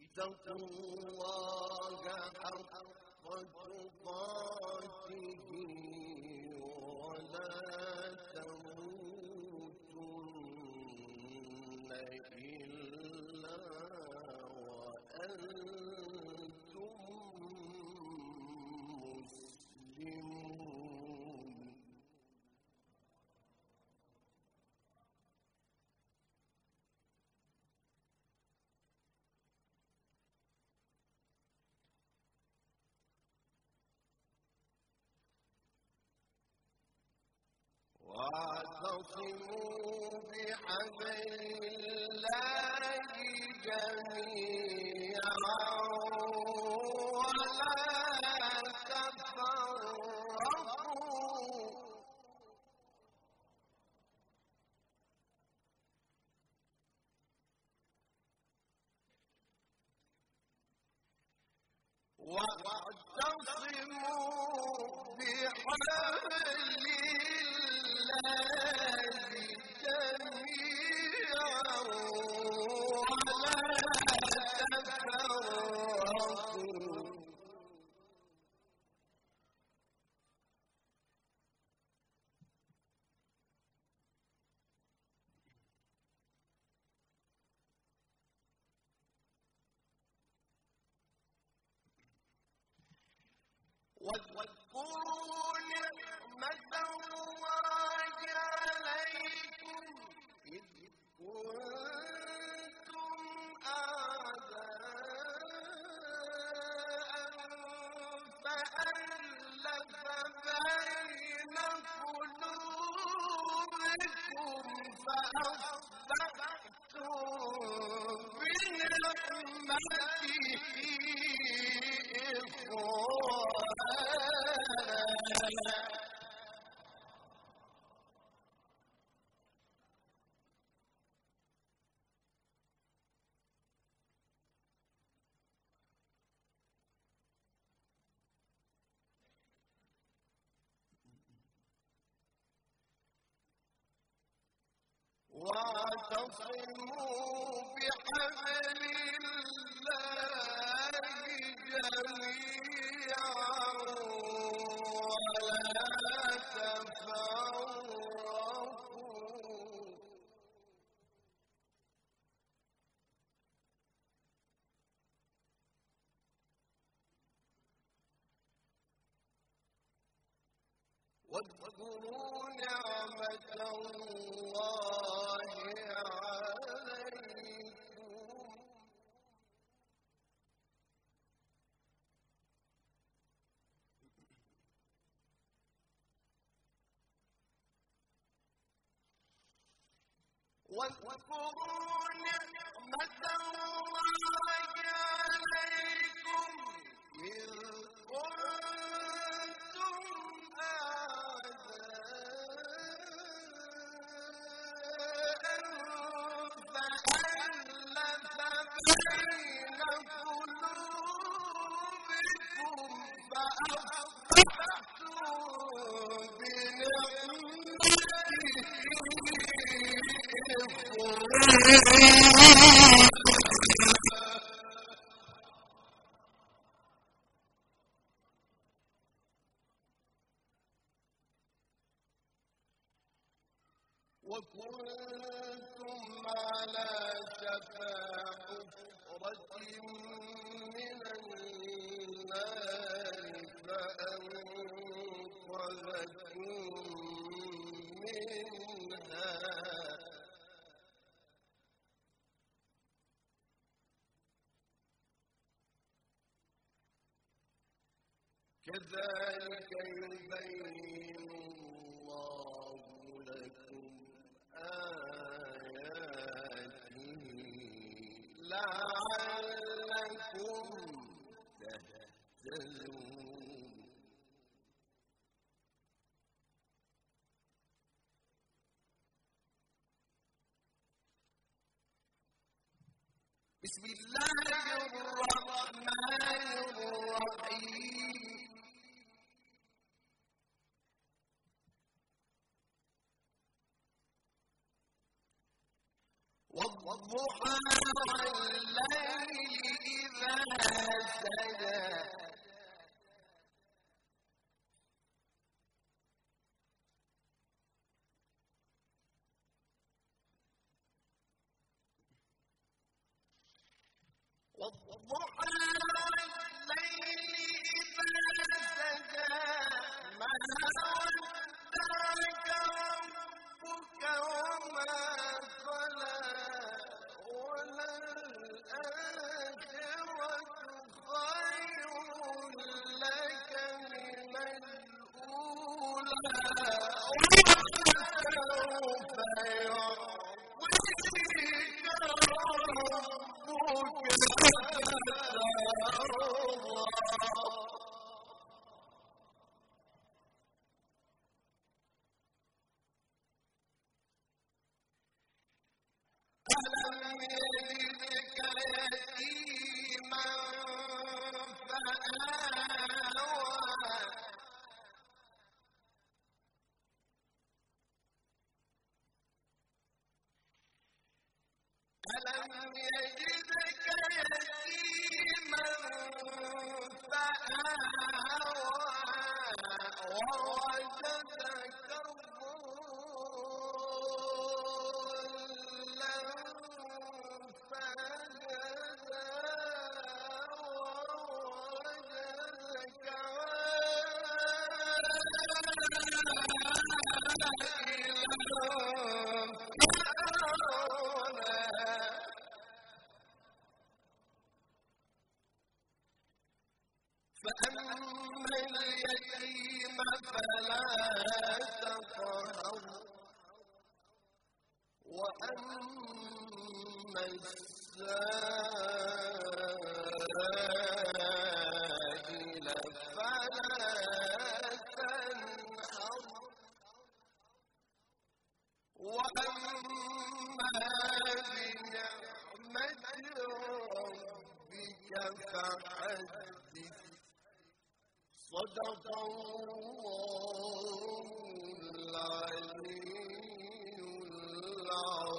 اتقوا الله حق تقاته ولا تموتن إلا وأنتم مسلمون. واعتصموا بحبل الله جميعا ولا تفرقوا. واعتصموا بحبل واذكروا نعمة الله عليكم إذ كنتم أعداء فألف بين قلوبكم فأصبحتم بنعمته واعتصموا بحبل الله جميعا ولا تفرقوا. واذكروا نعمة الله عليكم واذكروا نعمة الله عليكم إذ كنتم أعداء فألف بين قلوبكم فأصبحتم بنعمته وكنتم على شفا حفرة من النار فأنقذكم منها كذلك يبين الله لكم آياته لعلكم تهتدون. بسم الله الرحمن الرحيم. والضحى والليل إذا سجى والضحى والليل إذا سجى ما ودعك ربك وما قلى وللآخرة خير لك من الأولى ولسوف يعطيك ربك فترضى ألم يجدك يتيما فآوى ألم يجدك يتيما فآوى ووجدك ضالا فهدى ووجدك فأما اليتيم فلا تقهر وأما السائل فلا تنهر وأما بنعمة ربك فحدث صدق الله العلي العظيم